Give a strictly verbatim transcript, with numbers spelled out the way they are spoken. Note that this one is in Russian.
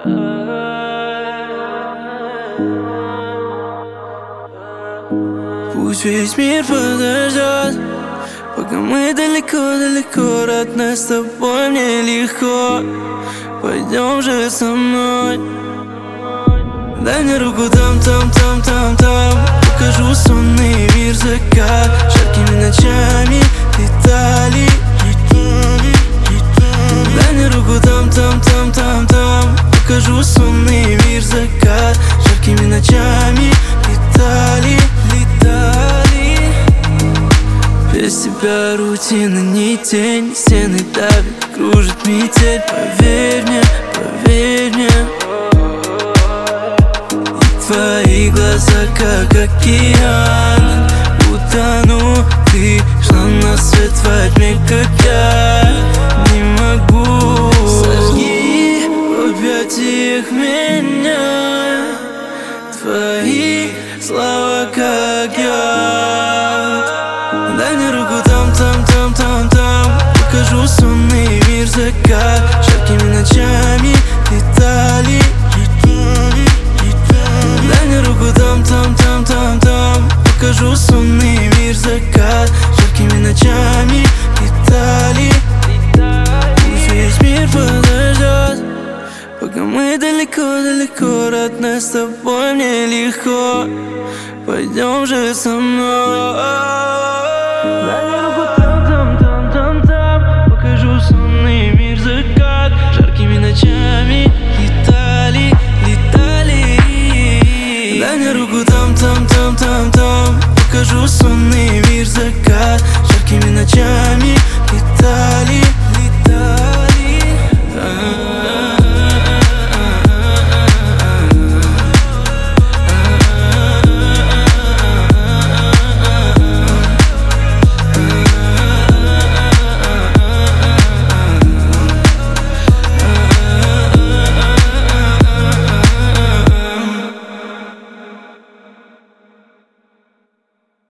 Пусть весь мир подождет, пока мы далеко-далеко, родная, с тобой мне легко. Пойдем же со мной. Дай мне руку там, там, там, там, там. Покажу сонный мир, закат. Жаркими ночами летали, летали, летали. Дай мне руку там, там, там, там, там. Покажу сонный мир, закат. Жаркими ночами летали, летали. Без тебя рутина, ни тень. Стены давят, кружит метель. Поверь мне, поверь мне. Твои глаза как океан. Утону, ты шла на свет во тьме, как я. Не могу. Сожги в объятиях меня. Твои слова как яд. Дай мне руку там, там, там, там, там. Покажу сонный мир, закат. Жаркими ночами летали, летали. Дай мне руку там, там, там, там, там. Покажу сонный мир, закат. Жаркими ночами летали. Пусть весь мир подождет, пока мы далеко-далеко, родная, с тобой мне легко. Пойдем же со мной.